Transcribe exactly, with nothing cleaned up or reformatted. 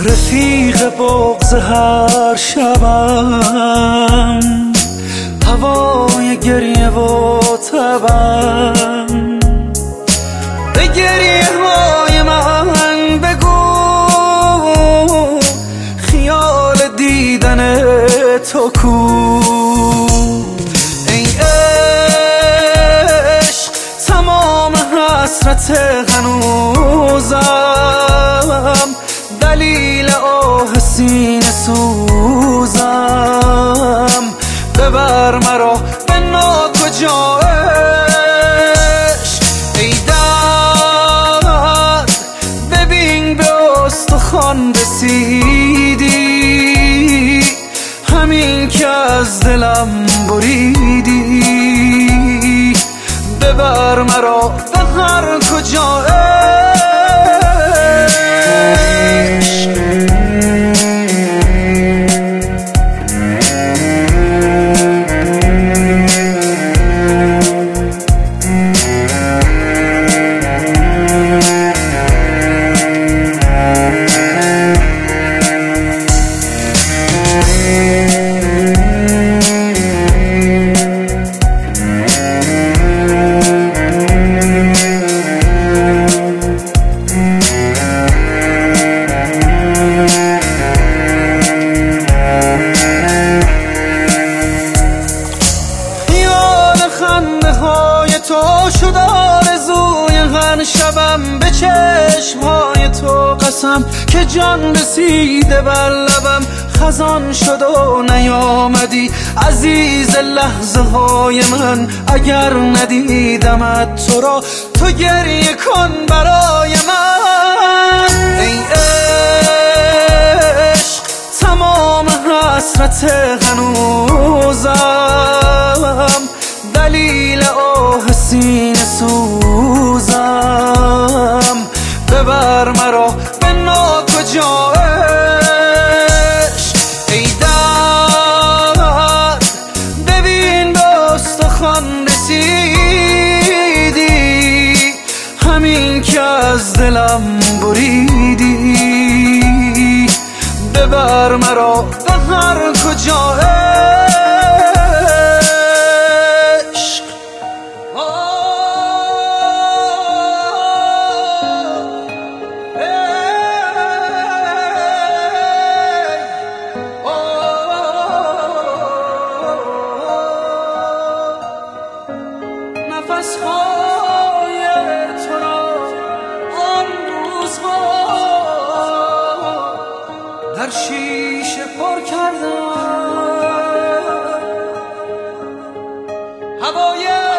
رفیق بغض هر شبم، هوای گریه و تبم. به گریه های من بگو خیال دیدن تو کو. ای عشق تمام حسرت هنوزم، دلیل آه سینه سوزم. ببر مرا به ناکجا عشق، ای درد ببین به استخوان رسیدی، همین که از دلم بریدی. ببر مرا به هر کجا تو شد آرزوی هر شبم. به چشمهای تو قسم که جان رسیده بر لبم. خزان شد و نیامدی عزیز لحظه های من. اگر ندیدمت تو را تو گریه کن برای من. ای عشق تمام حسرت هنوزم، دلیل آه سینه سوزم. ببر مرا به ناکجا عشق، ای درد ببین به استخوان رسیدی، همین که از دلم بریدی. ببر مرا به هر کجا نفس‌های تو را آن روزها در شیشه پر کردم. هوای